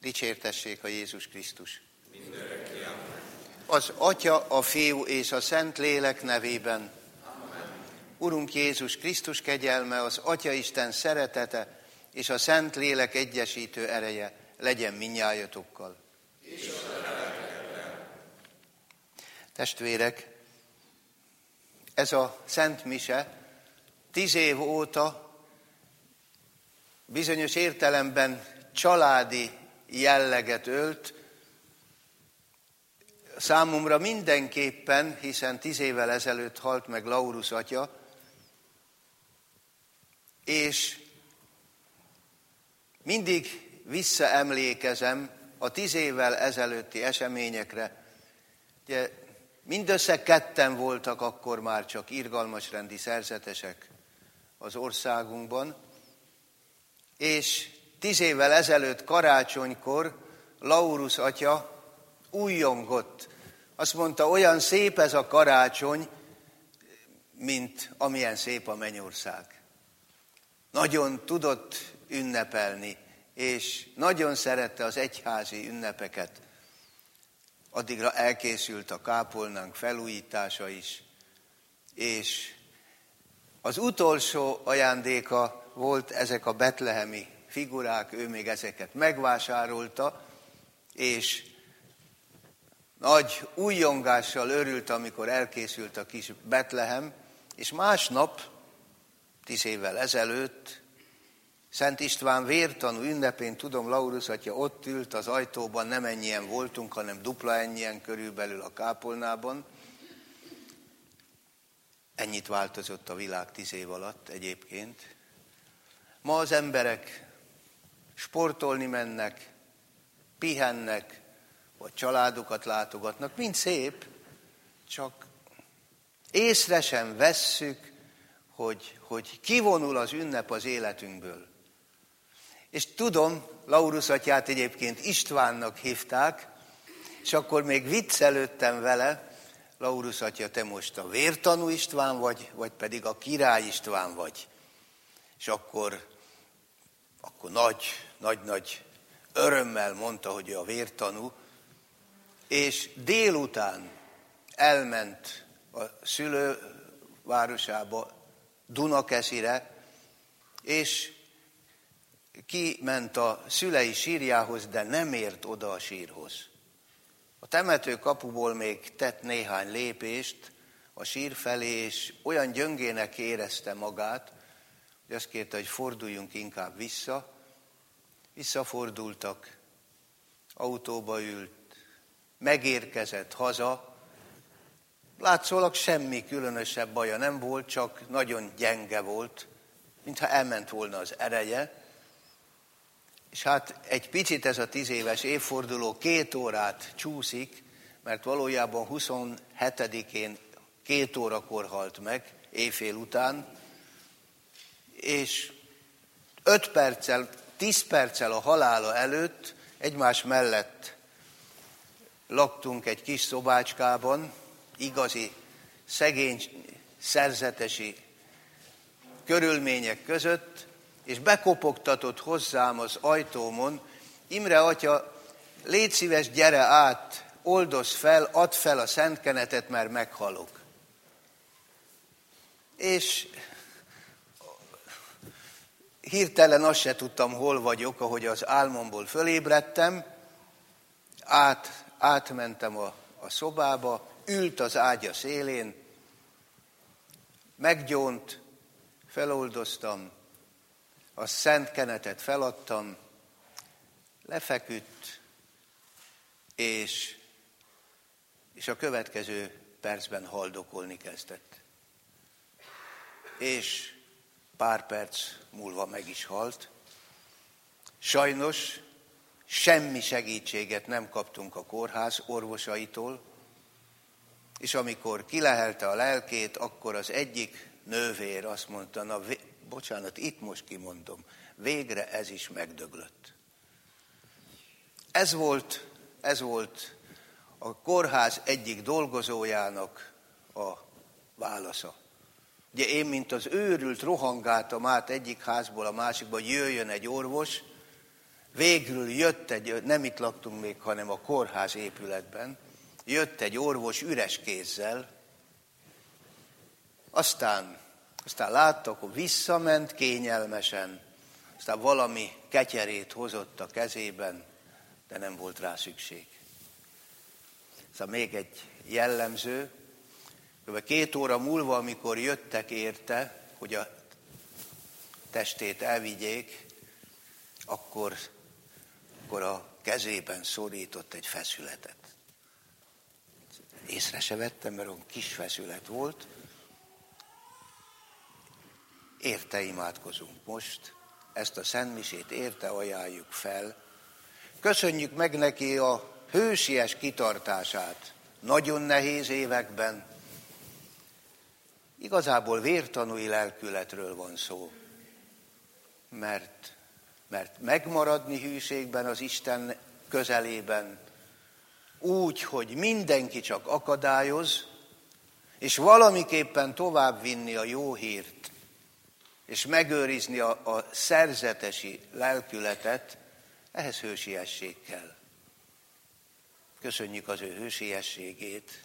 Dicsértessék a Jézus Krisztus. Az Atya, a Fiú és a Szentlélek nevében. Amen. Urunk Jézus Krisztus kegyelme, az Atyaisten szeretete és a Szentlélek egyesítő ereje legyen mindnyájatokkal. Testvérek, ez a Szent Mise 10 év óta bizonyos értelemben családi jelleget ölt, számomra mindenképpen, hiszen 10 évvel ezelőtt halt meg Laurus atya, és mindig visszaemlékezem a 10 évvel ezelőtti eseményekre. Ugye, mindössze 2 voltak akkor már csak irgalmasrendi szerzetesek az országunkban, és 10 évvel ezelőtt karácsonykor Laurus atya újjongott. Azt mondta, olyan szép ez a karácsony, mint amilyen szép a mennyország. Nagyon tudott ünnepelni, és nagyon szerette az egyházi ünnepeket. Addigra elkészült a kápolnánk felújítása is, és az utolsó ajándéka volt ezek a betlehemi figurák, ő még ezeket megvásárolta, és nagy újjongással örült, amikor elkészült a kis Betlehem, és másnap, 10 évvel ezelőtt, Szent István vértanú ünnepén, tudom, Laurus atya ott ült az ajtóban, nem ennyien voltunk, hanem dupla ennyien körülbelül a kápolnában. Ennyit változott a világ 10 év alatt egyébként. Ma az emberek sportolni mennek, pihennek, vagy családokat látogatnak, mind szép, csak észre sem vesszük, hogy kivonul az ünnep az életünkből. És tudom, Laurus atyát egyébként Istvánnak hívták, és akkor még viccelődtem vele, Laurus atya, te most a vértanú István vagy pedig a király István vagy. És akkor nagy örömmel mondta, hogy ő a vértanú, és délután elment a szülővárosába, Dunakeszire, és kiment a szülei sírjához, de nem ért oda a sírhoz. A temetőkapuból még tett néhány lépést a sír felé, és olyan gyöngének érezte magát, hogy azt kérte, hogy forduljunk inkább vissza. Visszafordultak, autóba ült, megérkezett haza. Látszólag semmi különösebb baja nem volt, csak nagyon gyenge volt, mintha elment volna az ereje. És hát egy picit ez a 10 éves évforduló 2 órát csúszik, mert valójában 27-én 2 órakor halt meg, éjfél után, és 10 perccel a halála előtt egymás mellett laktunk egy kis szobácskában, igazi, szegény, szerzetesi körülmények között, és bekopogtatott hozzám az ajtómon, Imre atya, légy szíves, gyere át, oldozz fel, add fel a szentkenetet, mert meghalok. És hirtelen azt se tudtam, hol vagyok, ahogy az álmomból fölébredtem, átmentem a szobába, ült az ágya szélén, meggyónt, feloldoztam, a szentkenetet feladtam, lefeküdt, és a következő percben haldokolni kezdett. És pár perc múlva meg is halt. Sajnos semmi segítséget nem kaptunk a kórház orvosaitól, és amikor kilehelte a lelkét, akkor az egyik nővér azt mondta, bocsánat, itt most kimondom, végre ez is megdöglött. Ez volt a kórház egyik dolgozójának a válasza. Ugye én, mint az őrült, rohangáltam át egyik házból a másikba, hogy jöjjön egy orvos, végül jött nem itt laktunk még, hanem a kórház épületben, jött egy orvos üres kézzel, aztán látta, akkor visszament kényelmesen, aztán valami ketyerét hozott a kezében, de nem volt rá szükség. Aztán még egy jellemző, kb. 2 óra múlva, amikor jöttek érte, hogy a testét elvigyék, akkor a kezében szorított egy feszületet. Észre se vettem, mert olyan kis feszület volt. Érte imádkozunk most, ezt a szentmisét érte ajánljuk fel. Köszönjük meg neki a hősies kitartását nagyon nehéz években. Igazából vértanúi lelkületről van szó, mert megmaradni hűségben az Isten közelében, úgy, hogy mindenki csak akadályoz, és valamiképpen továbbvinni a jó hírt, és megőrizni a szerzetesi lelkületet, ehhez hősiesség kell. Köszönjük az ő hősiességét,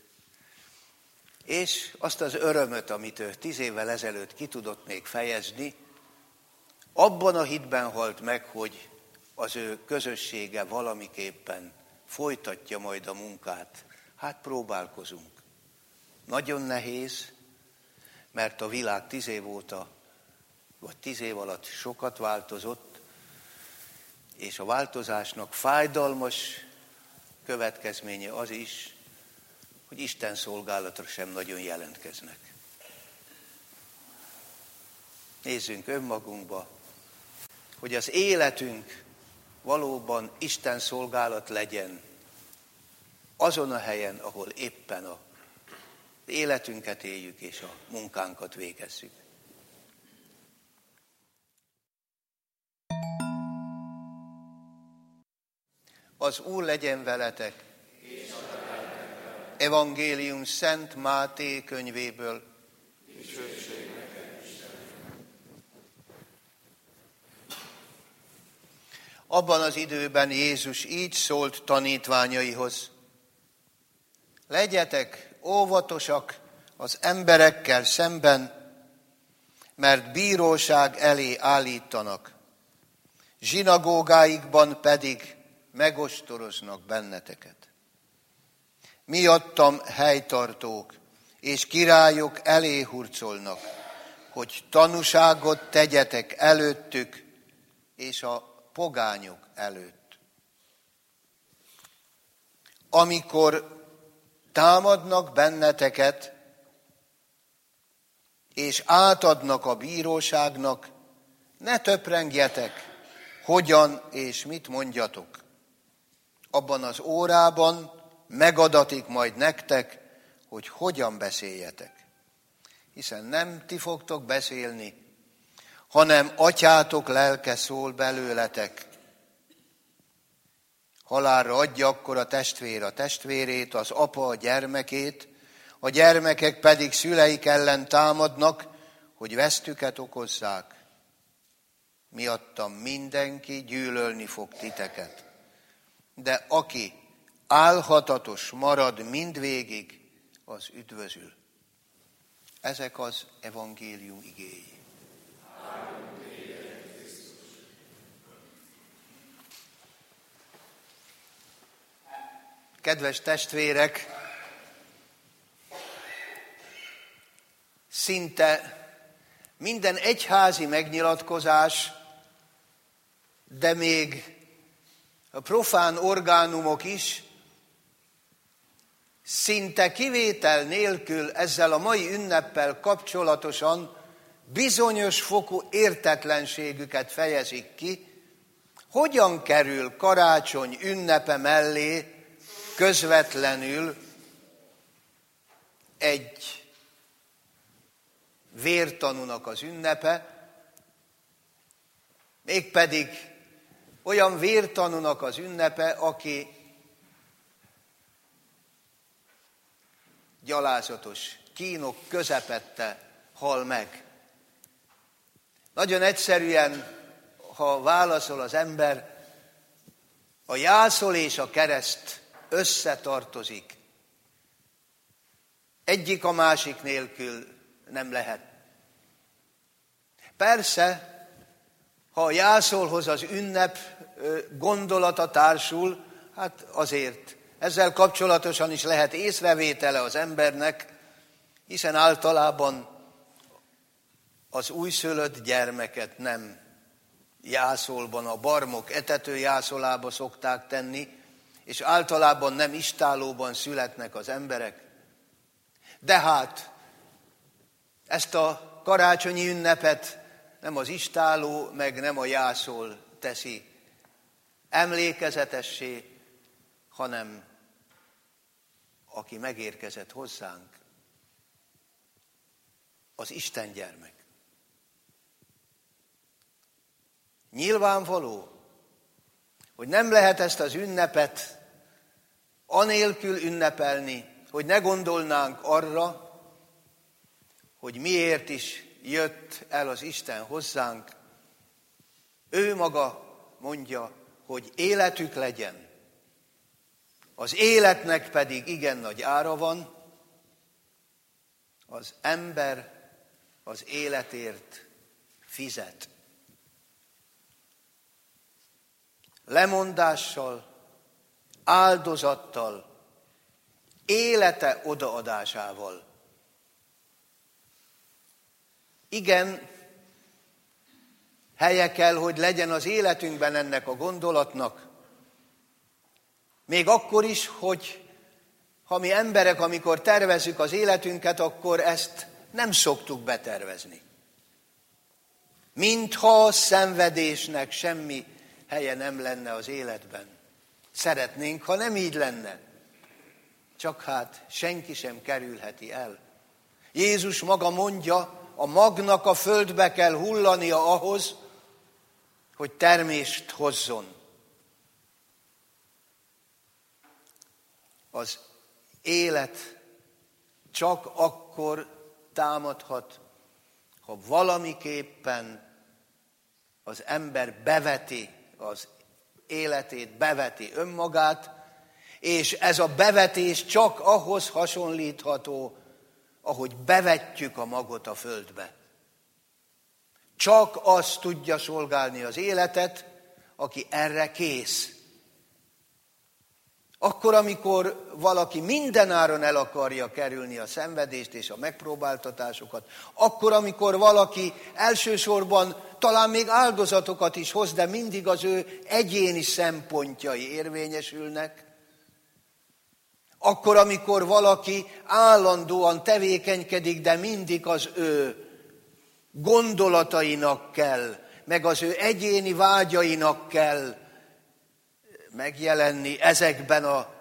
és azt az örömöt, amit ő 10 évvel ezelőtt ki tudott még fejezni, abban a hitben halt meg, hogy az ő közössége valamiképpen folytatja majd a munkát. Hát próbálkozunk. Nagyon nehéz, mert a világ 10 év óta, vagy 10 év alatt sokat változott, és a változásnak fájdalmas következménye az is, hogy Isten szolgálatra sem nagyon jelentkeznek. Nézzünk önmagunkba, hogy az életünk valóban Isten szolgálat legyen azon a helyen, ahol éppen az életünket éljük és a munkánkat végezzük. Az Úr legyen veletek! Evangélium Szent Máté könyvéből. Abban az időben Jézus így szólt tanítványaihoz: legyetek óvatosak az emberekkel szemben, mert bíróság elé állítanak, zsinagógáikban pedig megostoroznak benneteket. Miattam helytartók és királyok elé hurcolnak, hogy tanúságot tegyetek előttük és a pogányok előtt. Amikor támadnak benneteket, és átadnak a bíróságnak, ne töprengjetek, hogyan és mit mondjatok. Abban az órában megadatik majd nektek, hogy hogyan beszéljetek. Hiszen nem ti fogtok beszélni, hanem atyátok lelke szól belőletek. Halálra adja akkor a testvér a testvérét, az apa a gyermekét, a gyermekek pedig szüleik ellen támadnak, hogy vesztüket okozzák. Miattam mindenki gyűlölni fog titeket. De aki álhatatos marad mindvégig, az üdvözül. Ezek az evangélium igéi. Kedves testvérek, szinte minden egyházi megnyilatkozás, de még a profán orgánumok is szinte kivétel nélkül ezzel a mai ünneppel kapcsolatosan bizonyos fokú értetlenségüket fejezik ki, hogyan kerül karácsony ünnepe mellé közvetlenül egy vértanúnak az ünnepe, mégpedig olyan vértanúnak az ünnepe, aki gyalázatos kínok közepette hal meg. Nagyon egyszerűen, ha válaszol az ember, A jászol és a kereszt összetartozik. Egyik a másik nélkül nem lehet. Persze, ha a jászolhoz az ünnep gondolata társul, hát azért ezzel kapcsolatosan is lehet észrevétele az embernek, hiszen általában az újszülött gyermeket nem jászolban, a barmok etető jászolába szokták tenni, és általában nem istállóban születnek az emberek. De hát ezt a karácsonyi ünnepet nem az istálló, meg nem a jászol teszi emlékezetessé, hanem aki megérkezett hozzánk, az Isten gyermek. Nyilvánvaló, hogy nem lehet ezt az ünnepet anélkül ünnepelni, hogy ne gondolnánk arra, hogy miért is jött el az Isten hozzánk. Ő maga mondja, hogy életük legyen. Az életnek pedig igen nagy ára van, az ember az életért fizet. Lemondással, áldozattal, élete odaadásával. Igen, helye kell, hogy legyen az életünkben ennek a gondolatnak. Még akkor is, hogy ha mi emberek, amikor tervezzük az életünket, akkor ezt nem szoktuk betervezni. Mintha a szenvedésnek semmi helye nem lenne az életben. Szeretnénk, ha nem így lenne. Csak hát senki sem kerülheti el. Jézus maga mondja, a magnak a földbe kell hullania ahhoz, hogy termést hozzon. Az élet csak akkor támadhat, ha valamiképpen az ember beveti az életét, beveti önmagát, és ez a bevetés csak ahhoz hasonlítható, ahogy bevetjük a magot a földbe. Csak az tudja szolgálni az életet, aki erre kész. Akkor, amikor valaki mindenáron el akarja kerülni a szenvedést és a megpróbáltatásokat, akkor, amikor valaki elsősorban talán még áldozatokat is hoz, de mindig az ő egyéni szempontjai érvényesülnek, akkor, amikor valaki állandóan tevékenykedik, de mindig az ő gondolatainak kell, meg az ő egyéni vágyainak kell megjelenni ezekben a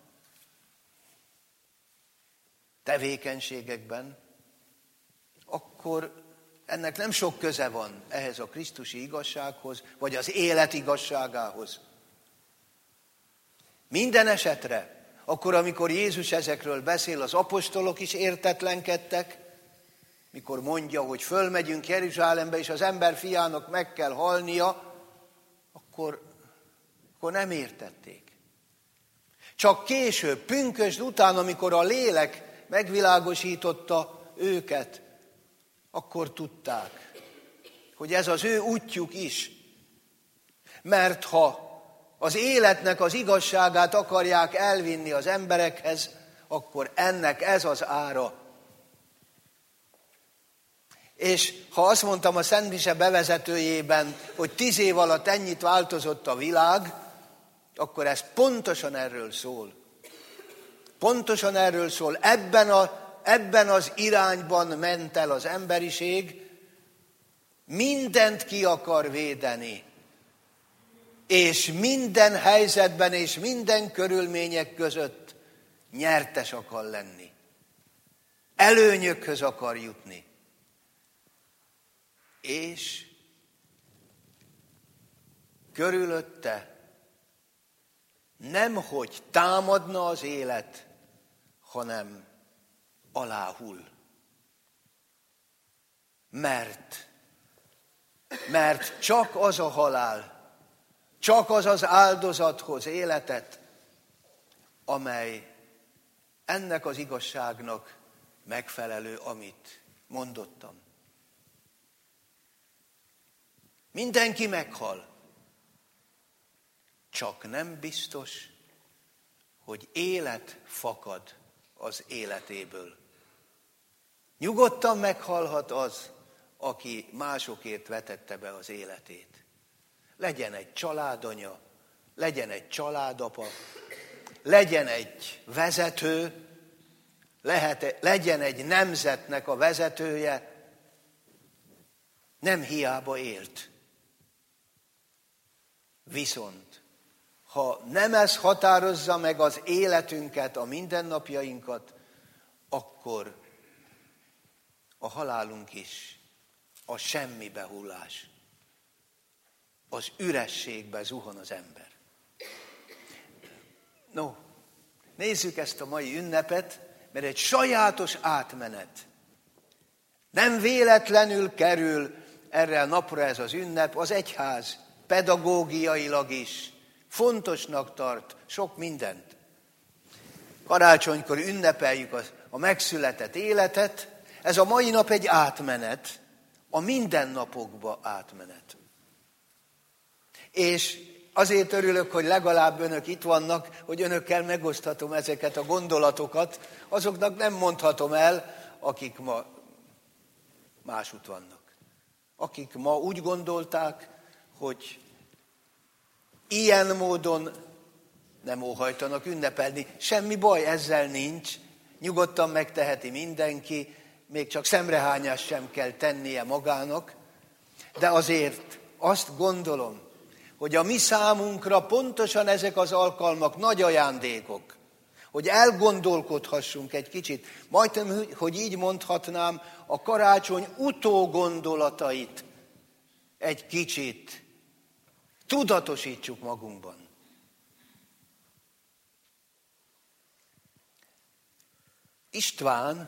tevékenységekben, akkor ennek nem sok köze van ehhez a krisztusi igazsághoz, vagy az élet igazságához. Minden esetre, akkor, amikor Jézus ezekről beszél, az apostolok is értetlenkedtek, mikor mondja, hogy fölmegyünk Jeruzsálembe, és az ember fiának meg kell halnia, akkor nem értették. Csak később, pünkösd után, amikor a lélek megvilágosította őket, akkor tudták, hogy ez az ő útjuk is. Mert ha az életnek az igazságát akarják elvinni az emberekhez, akkor ennek ez az ára. És ha azt mondtam a Szent Mise bevezetőjében, hogy 10 év alatt ennyit változott a világ, akkor ez pontosan erről szól. Pontosan erről szól. Ebben az irányban ment el az emberiség, mindent ki akar védeni, és minden helyzetben és minden körülmények között nyertes akar lenni. Előnyökhöz akar jutni. És körülötte nemhogy támadna az élet, hanem aláhull. Mert csak az a halál Csak az az áldozat hoz életet, amely ennek az igazságnak megfelelő, amit mondottam. Mindenki meghal, csak nem biztos, hogy élet fakad az életéből. Nyugodtan meghalhat az, aki másokért vetette be az életét. Legyen egy családanya, legyen egy családapa, legyen egy vezető, legyen egy nemzetnek a vezetője, nem hiába élt. Viszont, ha nem ez határozza meg az életünket, a mindennapjainkat, akkor a halálunk is a semmibe hullás. Az ürességbe zuhan az ember. No, nézzük ezt a mai ünnepet, mert egy sajátos átmenet. Nem véletlenül kerül erre a napra ez az ünnep, az egyház pedagógiailag is fontosnak tart sok mindent. Karácsonykor ünnepeljük a megszületett életet, ez a mai nap egy átmenet, a mindennapokba átmenet. És azért örülök, hogy legalább önök itt vannak, hogy önökkel megoszthatom ezeket a gondolatokat, azoknak nem mondhatom el, akik ma másút vannak. Akik ma úgy gondolták, hogy ilyen módon nem óhajtanak ünnepelni. Semmi baj ezzel nincs, nyugodtan megteheti mindenki, még csak szemrehányást sem kell tennie magának, de azért azt gondolom, hogy a mi számunkra pontosan ezek az alkalmak nagy ajándékok, hogy elgondolkodhassunk egy kicsit, majdnem, hogy így mondhatnám, a karácsony utógondolatait egy kicsit tudatosítsuk magunkban. István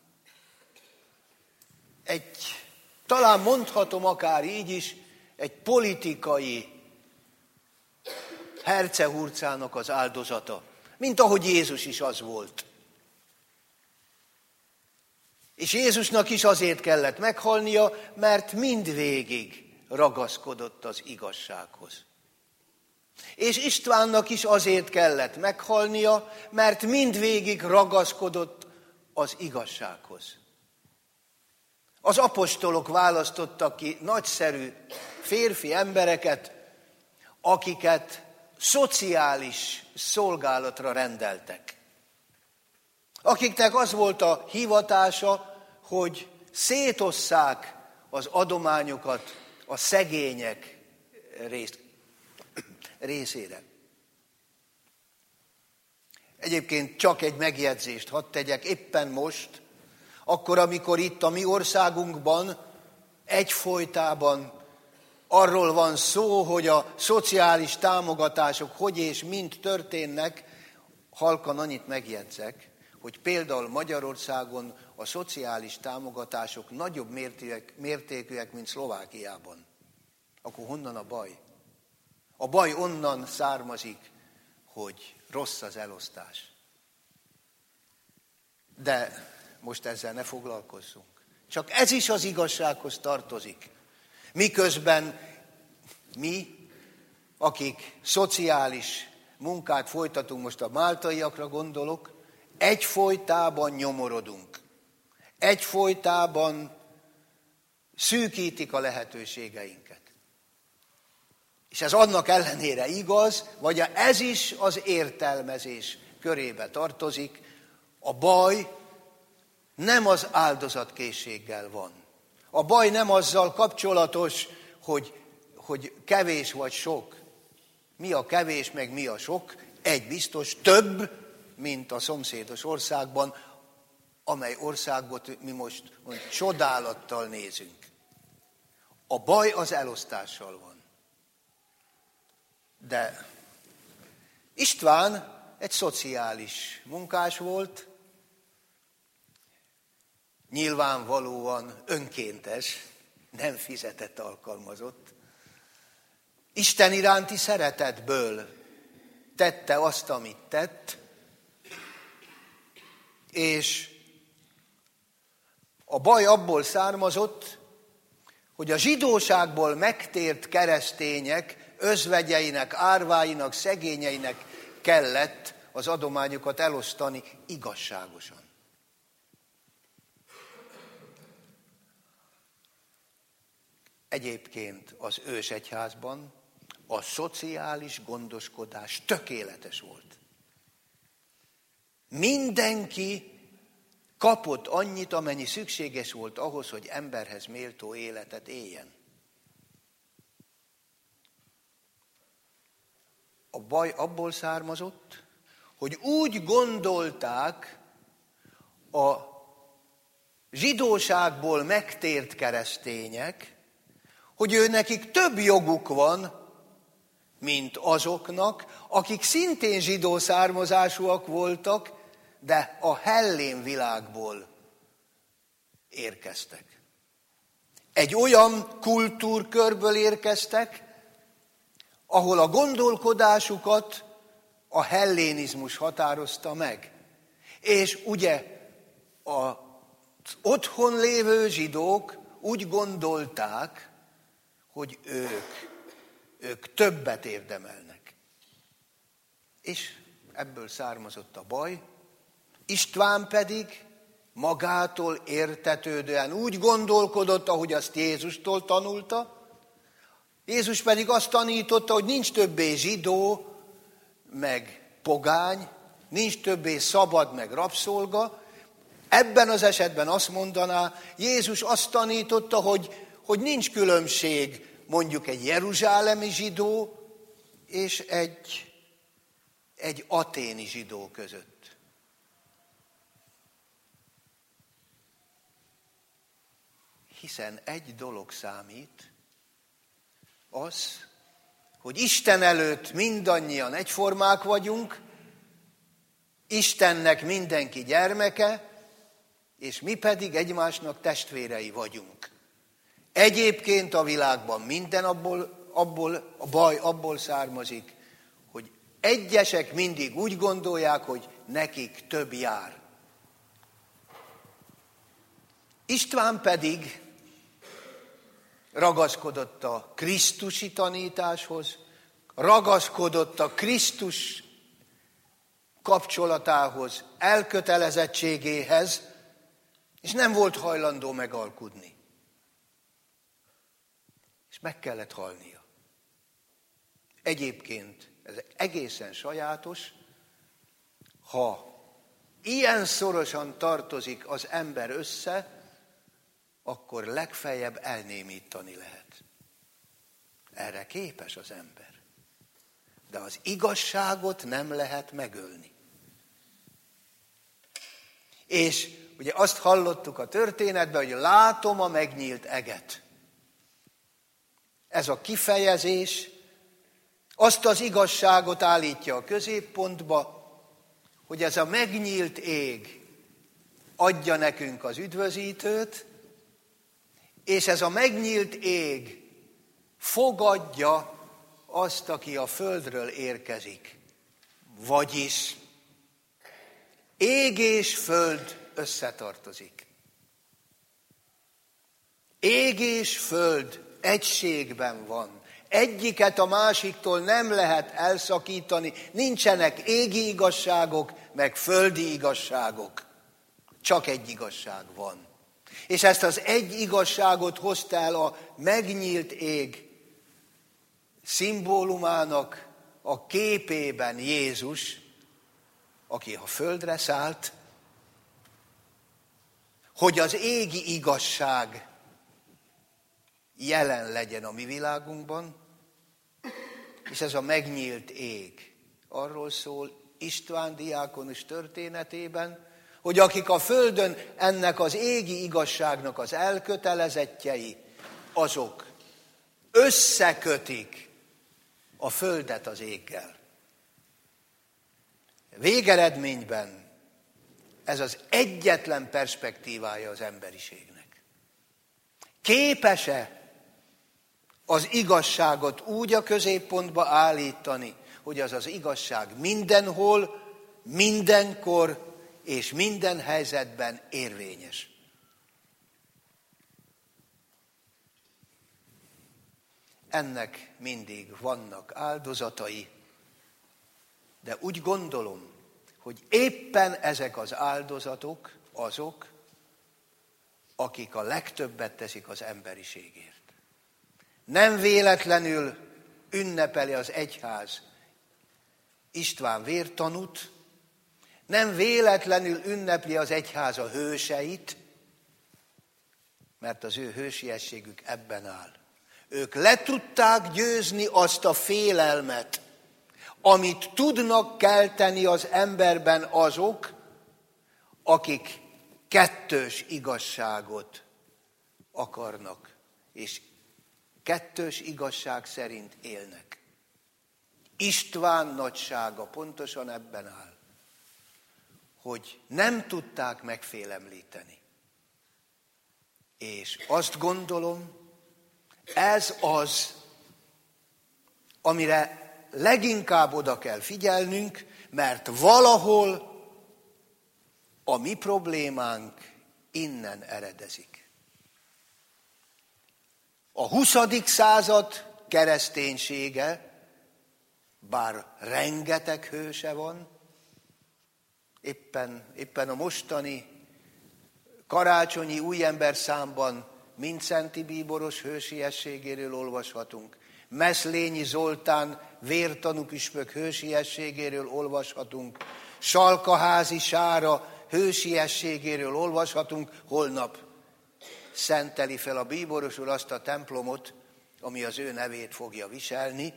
talán mondhatom akár így is, egy politikai hercehurcának az áldozata, mint ahogy Jézus is az volt. És Jézusnak is azért kellett meghalnia, mert mindvégig ragaszkodott az igazsághoz. És Istvánnak is azért kellett meghalnia, mert mindvégig ragaszkodott az igazsághoz. Az apostolok választottak ki nagyszerű férfi embereket, akiket szociális szolgálatra rendeltek. Akiknek az volt a hivatása, hogy szétosszák az adományokat a szegények részére. Egyébként csak egy megjegyzést hadd tegyek, éppen most, akkor, amikor itt a mi országunkban egyfolytában arról van szó, hogy a szociális támogatások hogy és mind történnek, halkan annyit megjegyzek, hogy például Magyarországon a szociális támogatások nagyobb mértékűek, mint Szlovákiában. Akkor honnan a baj? A baj onnan származik, hogy rossz az elosztás. De most ezzel ne foglalkozzunk. Csak ez is az igazsághoz tartozik. Miközben mi, akik szociális munkát folytatunk, most a máltaiakra gondolok, egyfolytában nyomorodunk. Egyfolytában szűkítik a lehetőségeinket. És ez annak ellenére igaz, vagy ez is az értelmezés körébe tartozik. A baj nem az áldozatkészséggel van. A baj nem azzal kapcsolatos, hogy kevés vagy sok. Mi a kevés, meg mi a sok? Egy biztos, több, mint a szomszédos országban, amely országot mi most csodálattal nézünk. A baj az elosztással van. De István egy szociális munkás volt, nyilvánvalóan önkéntes, nem fizetett alkalmazott, Isten iránti szeretetből tette azt, amit tett, és a baj abból származott, hogy a zsidóságból megtért keresztények özvegyeinek, árváinak, szegényeinek kellett az adományokat elosztani igazságosan. Egyébként az ősegyházban a szociális gondoskodás tökéletes volt. Mindenki kapott annyit, amennyi szükséges volt ahhoz, hogy emberhez méltó életet éljen. A baj abból származott, hogy úgy gondolták a zsidóságból megtért keresztények, hogy nekik több joguk van, mint azoknak, akik szintén zsidó származásúak voltak, de a hellén világból érkeztek. Egy olyan kultúrkörből érkeztek, ahol a gondolkodásukat a hellénizmus határozta meg. És ugye az otthon lévő zsidók úgy gondolták, hogy ők többet érdemelnek. És ebből származott a baj. István pedig magától értetődően úgy gondolkodott, ahogy azt Jézustól tanulta. Jézus pedig azt tanította, hogy nincs többé zsidó, meg pogány, nincs többé szabad, meg rabszolga. Ebben az esetben azt mondaná, Jézus azt tanította, hogy nincs különbség mondjuk egy jeruzsálemi zsidó és egy aténi zsidó között. Hiszen egy dolog számít, az, hogy Isten előtt mindannyian egyformák vagyunk, Istennek mindenki gyermeke, és mi pedig egymásnak testvérei vagyunk. Egyébként a világban minden a baj abból származik, hogy egyesek mindig úgy gondolják, hogy nekik több jár. István pedig ragaszkodott a krisztusi tanításhoz, ragaszkodott a Krisztus kapcsolatához, elkötelezettségéhez, és nem volt hajlandó megalkudni. És meg kellett halnia. Egyébként ez egészen sajátos, ha ilyen szorosan tartozik az ember össze, akkor legfeljebb elnémítani lehet. Erre képes az ember. De az igazságot nem lehet megölni. És ugye azt hallottuk a történetben, hogy látom a megnyílt eget. Ez a kifejezés azt az igazságot állítja a középpontba, hogy ez a megnyílt ég adja nekünk az üdvözítőt, és ez a megnyílt ég fogadja azt, aki a földről érkezik. Vagyis ég és föld összetartozik. Ég és föld egységben van. Egyiket a másiktól nem lehet elszakítani. Nincsenek égi igazságok, meg földi igazságok. Csak egy igazság van. És ezt az egy igazságot hozta el a megnyílt ég szimbólumának a képében Jézus, aki a földre szállt, hogy az égi igazság jelen legyen a mi világunkban, és ez a megnyílt ég arról szól István diákonus történetében, hogy akik a földön ennek az égi igazságnak az elkötelezettjei, azok összekötik a földet az éggel. Végeredményben ez az egyetlen perspektívája az emberiségnek. Képes-e az igazságot úgy a középpontba állítani, hogy az az igazság mindenhol, mindenkor és minden helyzetben érvényes. Ennek mindig vannak áldozatai, de úgy gondolom, hogy éppen ezek az áldozatok azok, akik a legtöbbet teszik az emberiségért. Nem véletlenül ünnepeli az egyház István vértanút, nem véletlenül ünnepli az egyház a hőseit, mert az ő hősiességük ebben áll. Ők le tudták győzni azt a félelmet, amit tudnak kelteni az emberben azok, akik kettős igazságot akarnak, és kettős igazság szerint élnek. István nagysága pontosan ebben áll, hogy nem tudták megfélemlíteni. És azt gondolom, ez az, amire leginkább oda kell figyelnünk, mert valahol a mi problémánk innen eredezik. A 20. század kereszténysége, bár rengeteg hőse van, éppen a mostani karácsonyi újember számban Mindszenty bíboros hősiességéről olvashatunk, Meszlényi Zoltán vértanú püspök hősiességéről olvashatunk, Salkaházi Sára hősiességéről olvashatunk, holnap szenteli fel a bíboros úr azt a templomot, ami az ő nevét fogja viselni,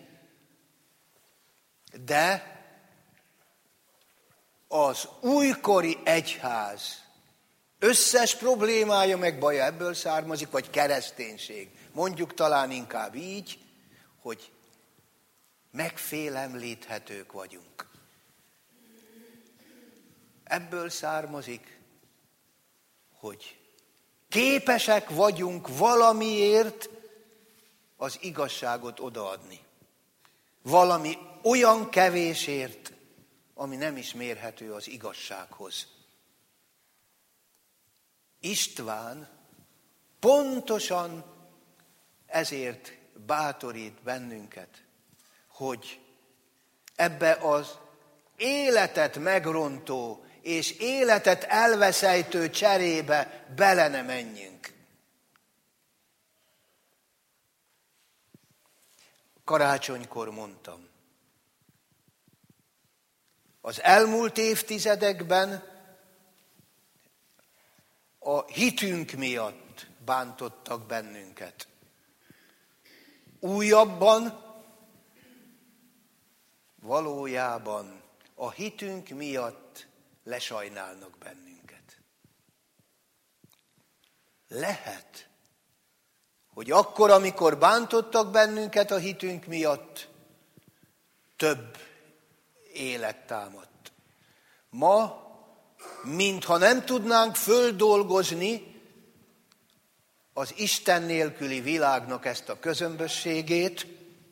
de az újkori egyház összes problémája meg baja ebből származik, vagy kereszténység. Mondjuk talán inkább így, hogy megfélemlíthetők vagyunk. Ebből származik, hogy képesek vagyunk valamiért az igazságot odaadni. Valami olyan kevésért, ami nem is mérhető az igazsághoz. István pontosan ezért bátorít bennünket, hogy ebbe az életet megrontó és életet elveszejtő cserébe bele ne menjünk. Karácsonykor mondtam, az elmúlt évtizedekben a hitünk miatt bántottak bennünket. Újabban, valójában a hitünk miatt lesajnálnak bennünket. Lehet, hogy akkor, amikor bántottak bennünket a hitünk miatt, több élet támadt. Ma, mintha nem tudnánk földolgozni az Isten nélküli világnak ezt a közömbösségét,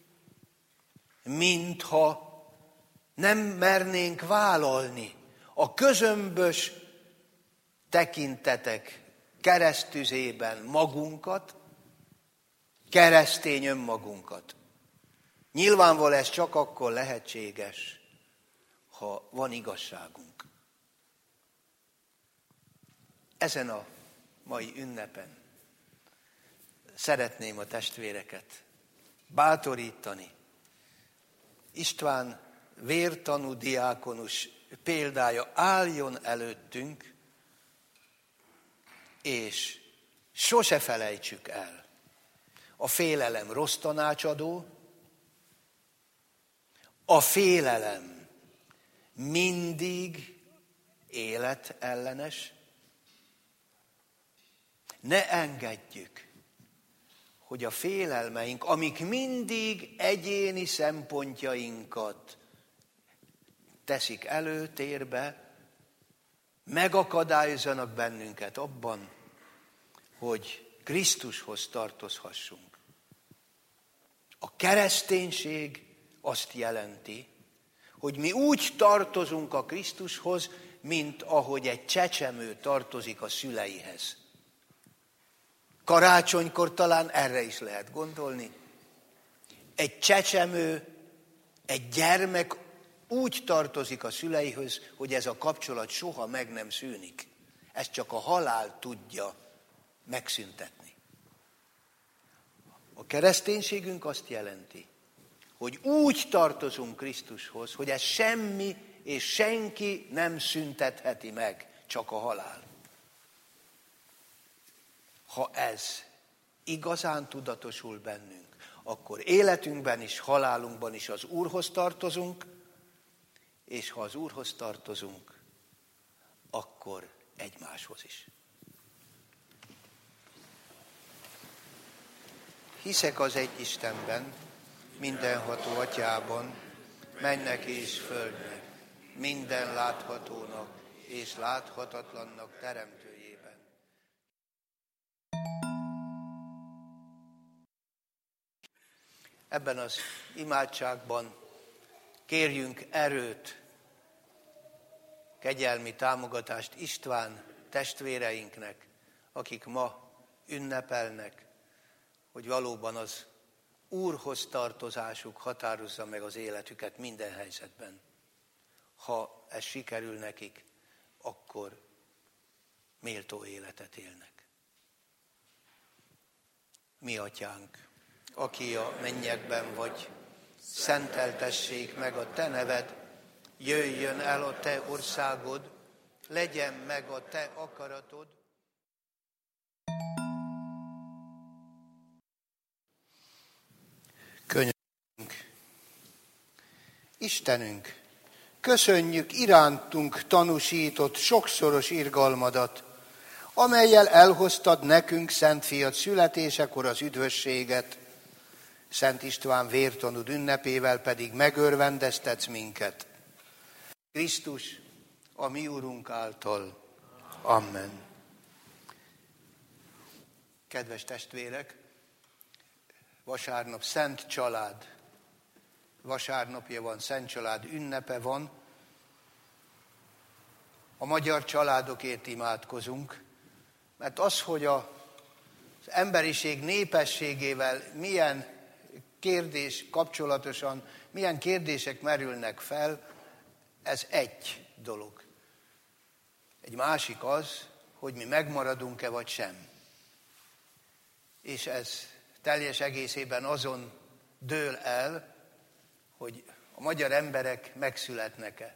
mintha nem mernénk vállalni a közömbös tekintetek keresztüzében magunkat, keresztény önmagunkat. Nyilvánvalóan ez csak akkor lehetséges, ha van igazságunk. Ezen a mai ünnepen szeretném a testvéreket bátorítani. István vértanú diákonus példája álljon előttünk, és sose felejtsük el. A félelem rossz tanácsadó, a félelem mindig életellenes. Ne engedjük, hogy a félelmeink, amik mindig egyéni szempontjainkat teszik előtérbe, megakadályozzanak bennünket abban, hogy Krisztushoz tartozhassunk. A kereszténység azt jelenti, hogy mi úgy tartozunk a Krisztushoz, mint ahogy egy csecsemő tartozik a szüleihez. Karácsonykor talán erre is lehet gondolni. Egy csecsemő, egy gyermek úgy tartozik a szüleihez, hogy ez a kapcsolat soha meg nem szűnik. Ezt csak a halál tudja megszüntetni. A kereszténységünk azt jelenti, hogy úgy tartozunk Krisztushoz, hogy ez semmi és senki nem szüntetheti meg, csak a halál. Ha ez igazán tudatosul bennünk, akkor életünkben is, halálunkban is az Úrhoz tartozunk, és ha az Úrhoz tartozunk, akkor egymáshoz is. Hiszek az egy Istenben, mindenható Atyában, mennek és földnek, minden láthatónak és láthatatlannak teremtőjében. Ebben az imádságban kérjünk erőt, kegyelmi támogatást István testvéreinknek, akik ma ünnepelnek, hogy valóban az Úrhoz tartozásuk határozza meg az életüket minden helyzetben. Ha ez sikerül nekik, akkor méltó életet élnek. Mi Atyánk, aki a mennyekben vagy, szenteltessék meg a te neved, jöjjön el a te országod, legyen meg a te akaratod. Könyörgünk. Istenünk, köszönjük irántunk tanúsított sokszoros irgalmadat, amellyel elhoztad nekünk Szent Fiad születésekor az üdvösséget, Szent István vértanúd ünnepével pedig megörvendeztetsz minket. Krisztus, a mi Urunk által. Amen. Kedves testvérek, vasárnap Szent Család, vasárnapja van, Szent Család ünnepe van. A magyar családokért imádkozunk, mert az, hogy az emberiség népességével milyen kérdés kapcsolatosan, milyen kérdések merülnek fel, ez egy dolog. Egy másik az, hogy mi megmaradunk-e vagy sem. És ez teljes egészében azon dől el, hogy a magyar emberek megszületnek-e.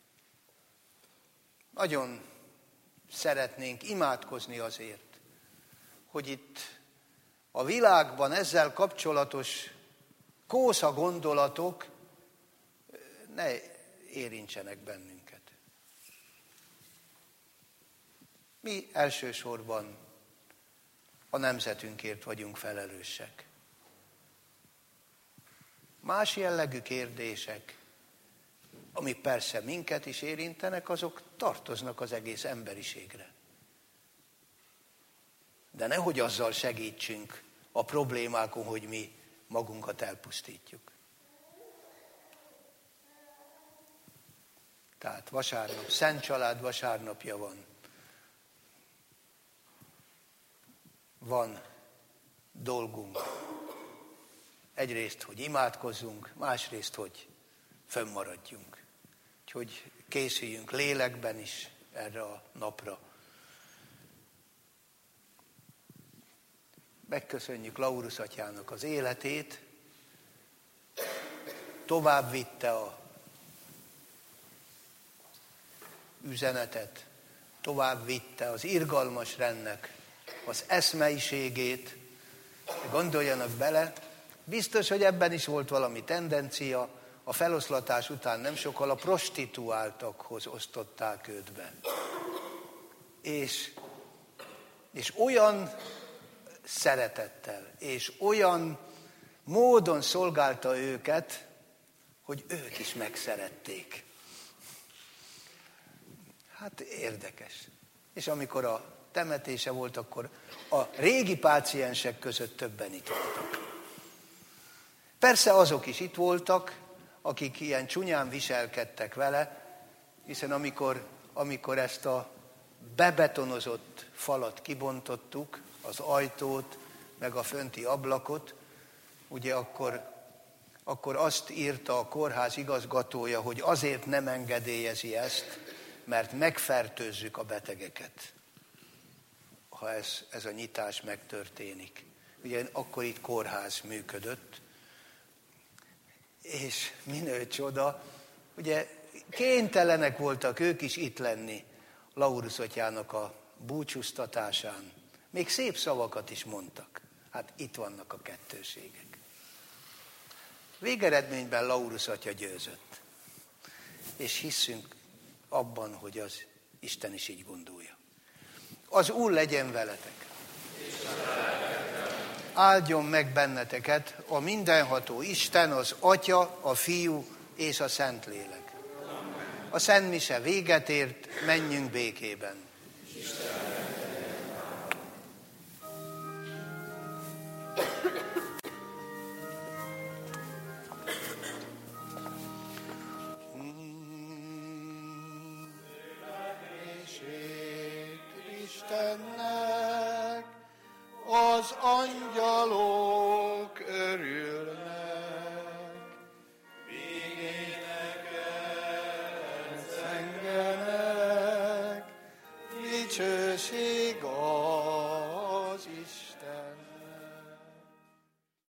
Nagyon szeretnénk imádkozni azért, hogy itt a világban ezzel kapcsolatos kósza gondolatok ne érintsenek bennünket. Mi elsősorban a nemzetünkért vagyunk felelősek. Más jellegű kérdések, amik persze minket is érintenek, azok tartoznak az egész emberiségre. De nehogy azzal segítsünk a problémákon, hogy mi magunkat elpusztítjuk. Tehát vasárnap, Szent Család vasárnapja van. Van dolgunk. Egyrészt, hogy imádkozzunk, másrészt, hogy fönnmaradjunk. Úgyhogy készüljünk lélekben is erre a napra. Megköszönjük Laurus atyának az életét, tovább vitte a üzenetet, tovább vitte az irgalmas rendnek az eszmeiségét. Gondoljanak bele, biztos, hogy ebben is volt valami tendencia, a feloszlatás után nem sokkal a prostituáltakhoz osztották őt be. És olyan szeretettel, és olyan módon szolgálta őket, hogy ők is megszerették. Hát érdekes. És amikor a temetése volt, akkor a régi páciensek között többen itt voltak. Persze azok is itt voltak, akik ilyen csúnyán viselkedtek vele, hiszen amikor ezt a bebetonozott falat kibontottuk, az ajtót, meg a fönti ablakot, ugye akkor azt írta a kórház igazgatója, hogy azért nem engedélyezi ezt, mert megfertőzzük a betegeket, ha ez a nyitás megtörténik. Ugye akkor itt kórház működött, és minő csoda, ugye kénytelenek voltak ők is itt lenni Laurus atyának a búcsúztatásán. Még szép szavakat is mondtak. Hát itt vannak a kettőségek. Végeredményben Laurus atya győzött. És hiszünk abban, hogy az Isten is így gondolja. Az Úr legyen veletek. Áldjon meg benneteket a mindenható Isten, az Atya, a Fiú és a Szentlélek. A Szent Mise véget ért, menjünk békében. Istennek az angyalok örülnek, végének zengenek, dicsőség a